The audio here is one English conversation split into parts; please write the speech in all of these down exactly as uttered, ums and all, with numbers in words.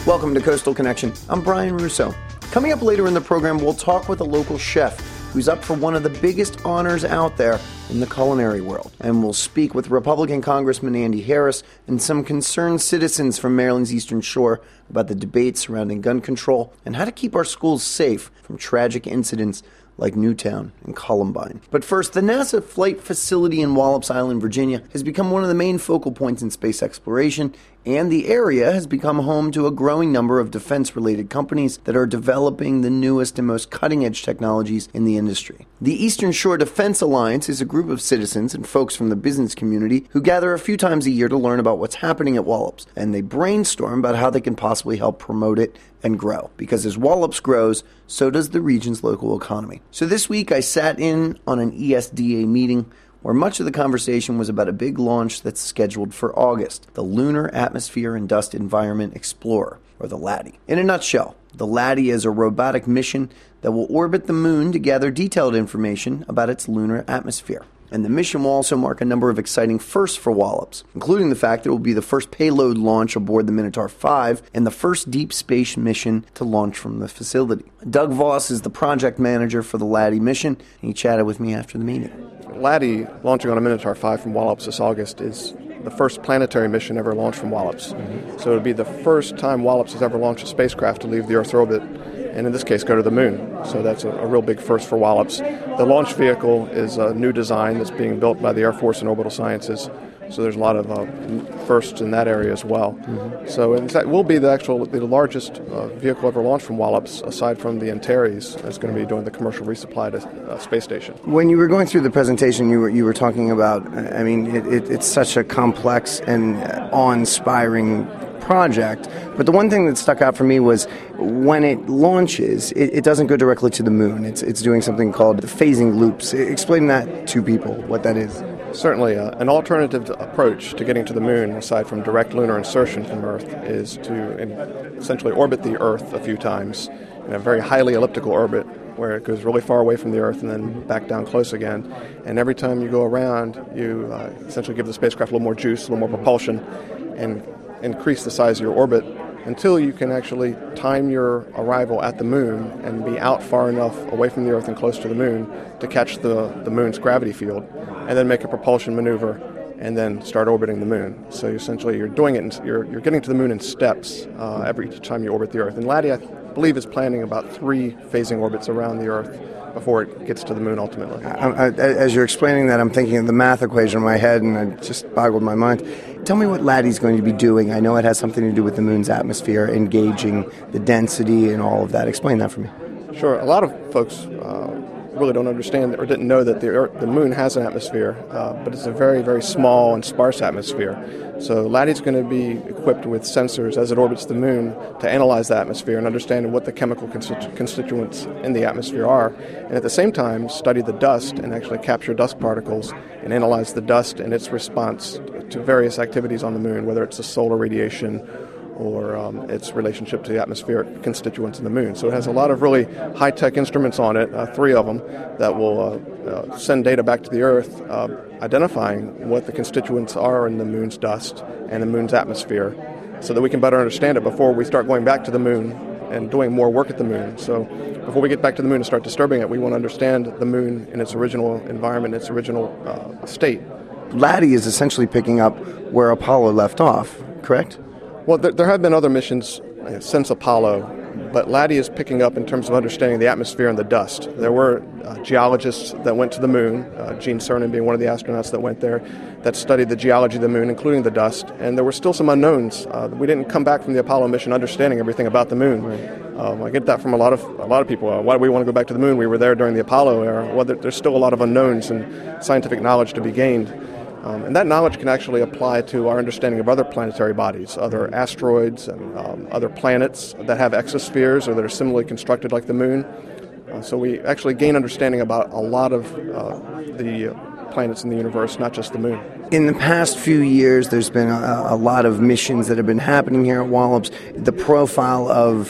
Welcome to Coastal Connection. I'm Brian Russo. Coming up later in the program, we'll talk with a local chef who's up for one of the biggest honors out there in the culinary world. And we'll speak with Republican Congressman Andy Harris and some concerned citizens from Maryland's Eastern Shore about the debate surrounding gun control and how to keep our schools safe from tragic incidents like Newtown and Columbine. But first, the NASA flight facility in Wallops Island, Virginia, has become one of the main focal points in space exploration, and the area has become home to a growing number of defense-related companies that are developing the newest and most cutting-edge technologies in the industry. The Eastern Shore Defense Alliance is a group of citizens and folks from the business community who gather a few times a year to learn about what's happening at Wallops, and they brainstorm about how they can possibly help promote it and grow. Because as Wallops grows, so does the region's local economy. So this week I sat in on an E S D A meeting where much of the conversation was about a big launch that's scheduled for August, the Lunar Atmosphere and Dust Environment Explorer, or the LADEE. In a nutshell, the LADEE is a robotic mission that will orbit the moon to gather detailed information about its lunar atmosphere. And the mission will also mark a number of exciting firsts for Wallops, including the fact that it will be the first payload launch aboard the Minotaur five and the first deep space mission to launch from the facility. Doug Voss is the project manager for the LADEE mission, and he chatted with me after the meeting. LADEE, launching on a Minotaur five from Wallops this August, is the first planetary mission ever launched from Wallops. Mm-hmm. So it would be the first time Wallops has ever launched a spacecraft to leave the Earth's orbit, and in this case go to the moon. So that's a, a real big first for Wallops. The launch vehicle is a new design that's being built by the Air Force and Orbital Sciences. So there's a lot of uh, firsts in that area as well. Mm-hmm. So in fact, it will be the actual the largest uh, vehicle ever launched from Wallops, aside from the Antares, that's going to be doing the commercial resupply to uh, space station. When you were going through the presentation, you were you were talking about, I mean, it, it, it's such a complex and awe-inspiring project, but the one thing that stuck out for me was when it launches, it, it doesn't go directly to the moon. It's it's doing something called phasing loops. Explain that to people, what that is. Certainly, uh, an alternative approach to getting to the moon, aside from direct lunar insertion from Earth, is to in, essentially orbit the Earth a few times in a very highly elliptical orbit, where it goes really far away from the Earth and then back down close again. And every time you go around, you uh, essentially give the spacecraft a little more juice, a little more propulsion, and increase the size of your orbit until you can actually time your arrival at the moon and be out far enough away from the Earth and close to the moon to catch the, the moon's gravity field, and then make a propulsion maneuver and then start orbiting the moon. So essentially you're doing it, in, you're, you're getting to the moon in steps uh, every time you orbit the Earth. And LADEE, I believe, is planning about three phasing orbits around the Earth before it gets to the moon ultimately. I, I, as you're explaining that, I'm thinking of the math equation in my head, and it just boggled my mind. Tell me what LADEE is going to be doing. I know it has something to do with the moon's atmosphere, engaging the density and all of that. Explain that for me. Sure. A lot of folks uh, really don't understand or didn't know that the Earth, the moon has an atmosphere, uh, but it's a very, very small and sparse atmosphere. So LADEE is going to be equipped with sensors as it orbits the moon to analyze the atmosphere and understand what the chemical constitu- constituents in the atmosphere are, and at the same time study the dust and actually capture dust particles and analyze the dust and its response to various activities on the moon, whether it's the solar radiation or um, its relationship to the atmospheric constituents in the moon. So it has a lot of really high-tech instruments on it, uh, three of them, that will uh, uh, send data back to the Earth, uh, identifying what the constituents are in the moon's dust and the moon's atmosphere, so that we can better understand it before we start going back to the moon and doing more work at the moon. So before we get back to the moon and start disturbing it, we want to understand the moon in its original environment, its original uh, state. LADEE is essentially picking up where Apollo left off, correct? Well, there, there have been other missions uh, since Apollo, but LADEE is picking up in terms of understanding the atmosphere and the dust. There were uh, geologists that went to the moon, uh, Gene Cernan being one of the astronauts that went there, that studied the geology of the moon, including the dust, and there were still some unknowns. Uh, we didn't come back from the Apollo mission understanding everything about the moon. Right. Um, I get that from a lot of a lot of people. Uh, why do we want to go back to the moon? We were there during the Apollo era. Well, there, there's still a lot of unknowns and scientific knowledge to be gained. Um, and that knowledge can actually apply to our understanding of other planetary bodies, other asteroids and um, other planets that have exospheres or that are similarly constructed like the moon. Uh, so we actually gain understanding about a lot of uh, the planets in the universe, not just the moon. In the past few years, there's been a, a lot of missions that have been happening here at Wallops. The profile of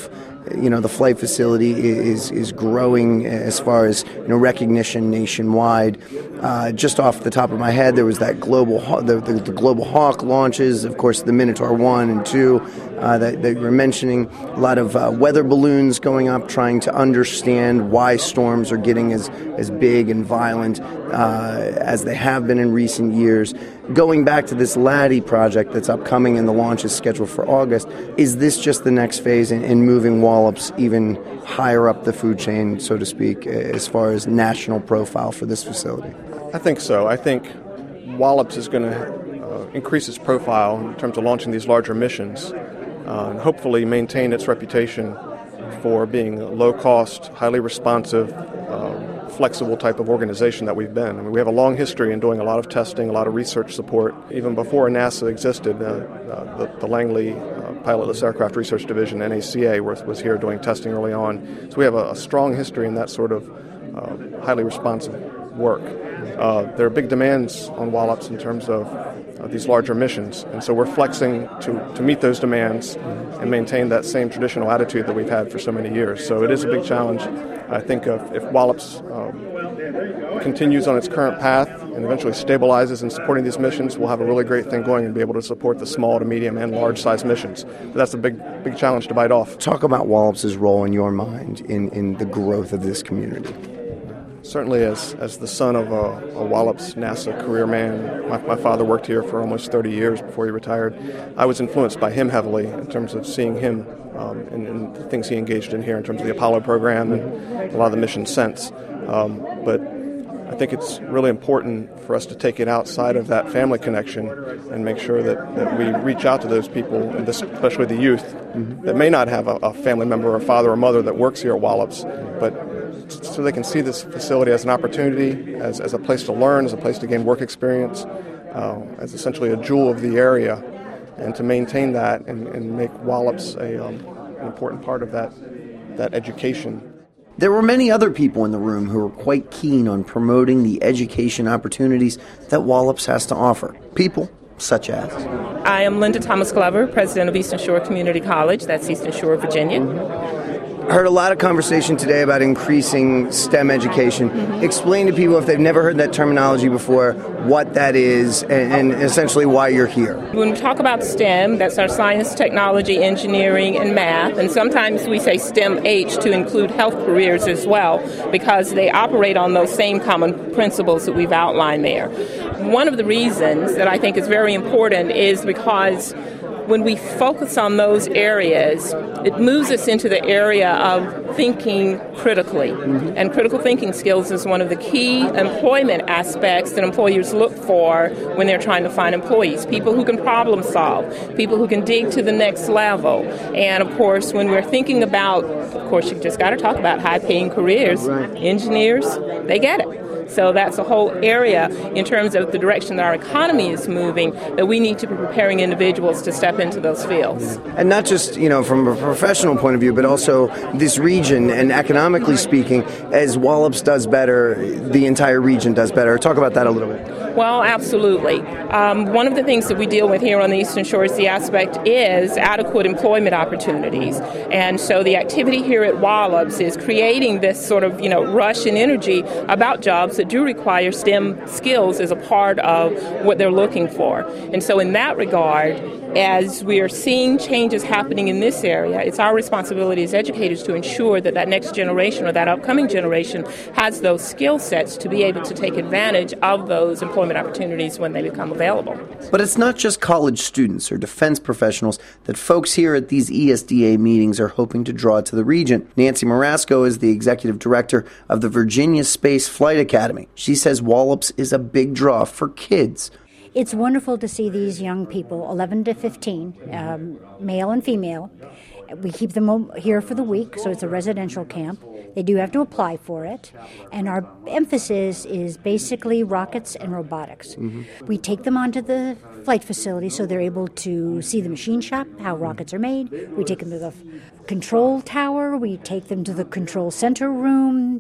you know, the flight facility is is growing as far as, you know, recognition nationwide. Uh, just off the top of my head, there was that global the, the, the Global Hawk launches, of course, the Minotaur one and two uh, that, that you were mentioning. A lot of uh, weather balloons going up, trying to understand why storms are getting as as big and violent uh, as they have been in recent years. Going back to this Laddie project that's upcoming and the launch is scheduled for August, is this just the next phase in, in moving Wallops even higher up the food chain, so to speak, as far as national profile for this facility? I think so. I think Wallops is going to uh, increase its profile in terms of launching these larger missions uh, and hopefully maintain its reputation for being a low-cost, highly responsive, uh, flexible type of organization that we've been. I mean, we have a long history in doing a lot of testing, a lot of research support. Even before NASA existed, uh, uh, the, the Langley uh, Pilotless Aircraft Research Division, N A C A, was, was here doing testing early on. So we have a, a strong history in that sort of uh, highly responsive work. Uh, there are big demands on Wallops in terms of uh, these larger missions, and so we're flexing to, to meet those demands and maintain that same traditional attitude that we've had for so many years. So it is a big challenge. I think if, if Wallops um, continues on its current path and eventually stabilizes in supporting these missions, we'll have a really great thing going and be able to support the small to medium and large size missions. But that's a big big challenge to bite off. Talk about Wallops' role in your mind in, in the growth of this community. Certainly, as as the son of a, a Wallops NASA career man, my, my father worked here for almost thirty years before he retired. I was influenced by him heavily in terms of seeing him um, and, and the things he engaged in here in terms of the Apollo program and a lot of the missions since. Um, but I think it's really important for us to take it outside of that family connection and make sure that, that we reach out to those people, and this, especially the youth, mm-hmm. that may not have a, a family member or a father or mother that works here at Wallops, but so they can see this facility as an opportunity, as, as a place to learn, as a place to gain work experience, uh, as essentially a jewel of the area, and to maintain that and, and make Wallops a, um, an important part of that, that education. There were many other people in the room who were quite keen on promoting the education opportunities that Wallops has to offer. People such as... I am Linda Thomas Glover, president of Eastern Shore Community College. That's Eastern Shore, Virginia. I heard a lot of conversation today about increasing STEM education. Mm-hmm. Explain to people, if they've never heard that terminology before, what that is and, and essentially why you're here. When we talk about STEM, that's our science, technology, engineering, and math. And sometimes we say STEM-H to include health careers as well, because they operate on those same common principles that we've outlined there. One of the reasons that I think is very important is because when we focus on those areas, it moves us into the area of thinking critically. Mm-hmm. And critical thinking skills is one of the key employment aspects that employers look for when they're trying to find employees. People who can problem solve, people who can dig to the next level. And of course, when we're thinking about, of course, you just got to talk about high-paying careers. Right. Engineers, they get it. So that's a whole area in terms of the direction that our economy is moving, that we need to be preparing individuals to step into those fields. And not just, you know, from a professional point of view, but also this region, and economically speaking, as Wallops does better, the entire region does better. Talk about that a little bit. Well, absolutely. Um, one of the things that we deal with here on the Eastern Shore is the aspect is adequate employment opportunities. And so the activity here at Wallops is creating this sort of, you know, rush and energy about jobs that do require STEM skills as a part of what they're looking for. And so in that regard, as we are seeing changes happening in this area, it's our responsibility as educators to ensure that that next generation or that upcoming generation has those skill sets to be able to take advantage of those employment opportunities when they become available. But it's not just college students or defense professionals that folks here at these E S D A meetings are hoping to draw to the region. Nancy Marasco is the executive director of the Virginia Space Flight Academy. She says Wallops is a big draw for kids. It's wonderful to see these young people, eleven to fifteen, um, male and female. We keep them here for the week, so it's a residential camp. They do have to apply for it. And our emphasis is basically rockets and robotics. Mm-hmm. We take them onto the flight facility so they're able to see the machine shop, how rockets are made. We take them to the control tower. We take them to the control center room.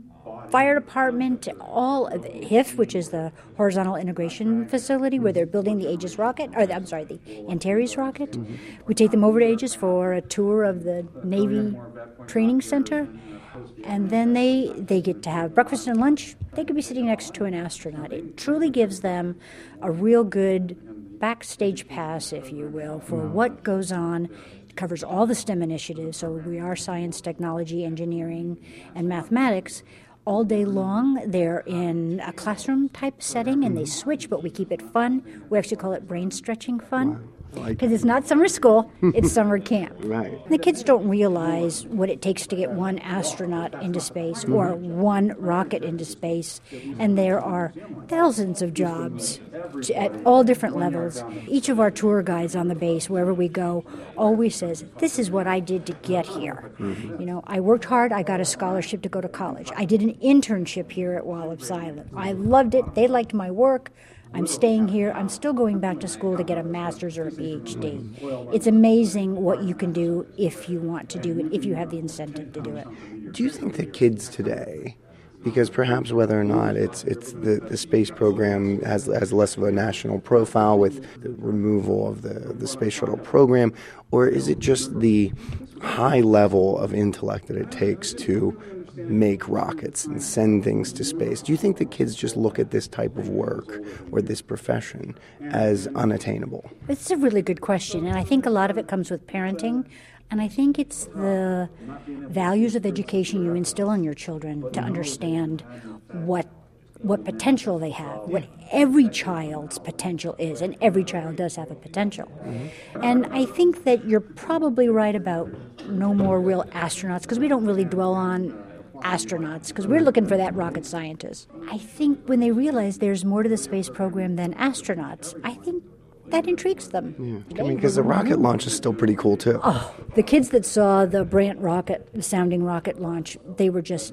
fire department, all of the H I F, which is the Horizontal Integration Facility, where they're building the Aegis rocket, or the, I'm sorry, the Antares rocket. Mm-hmm. We take them over to Aegis for a tour of the Navy Training Center, and then they, they get to have breakfast and lunch. They could be sitting next to an astronaut. It truly gives them a real good backstage pass, if you will, for what goes on. It covers all the STEM initiatives, so we are science, technology, engineering, and mathematics. All day long, they're in a classroom-type setting, and they switch, but we keep it fun. We actually call it brain-stretching fun. Because it's not summer school, it's summer camp. Right. The kids don't realize what it takes to get one astronaut into space or one rocket into space. And there are thousands of jobs at all different levels. Each of our tour guides on the base, wherever we go, always says, this is what I did to get here. Mm-hmm. You know, I worked hard, I got a scholarship to go to college. I did an internship here at Wallops Island. I loved it, they liked my work. I'm staying here. I'm still going back to school to get a master's or a P H D. It's amazing what you can do if you want to do it, if you have the incentive to do it. Do you think that kids today, because perhaps whether or not it's it's the, the space program has has less of a national profile with the removal of the, the space shuttle program, or is it just the high level of intellect that it takes to make rockets and send things to space? Do you think that kids just look at this type of work or this profession as unattainable? It's a really good question, and I think a lot of it comes with parenting, and I think it's the values of education you instill in your children to understand what what potential they have, what every child's potential is, and every child does have a potential. Mm-hmm. And I think that you're probably right about no more real astronauts, because we don't really dwell on astronauts, because we're looking for that rocket scientist. I think when they realize there's more to the space program than astronauts, I think that intrigues them. Yeah. I mean, because the rocket launch is still pretty cool, too. Oh, the kids that saw the Brant rocket, the sounding rocket launch, they were just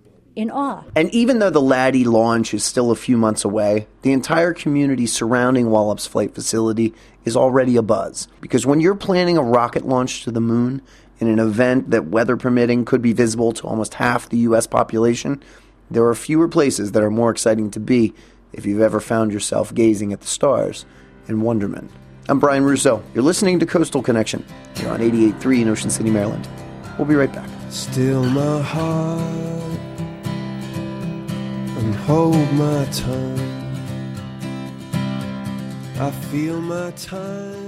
in awe. And even though the Laddie launch is still a few months away, the entire community surrounding Wallops Flight Facility is already abuzz. Because when you're planning a rocket launch to the moon, in an event that, weather permitting, could be visible to almost half the U S population, there are fewer places that are more exciting to be if you've ever found yourself gazing at the stars in wonderment. I'm Brian Russo. You're listening to Coastal Connection here on eighty-eight point three in Ocean City, Maryland. We'll be right back. Still my heart and hold my tongue. I feel my time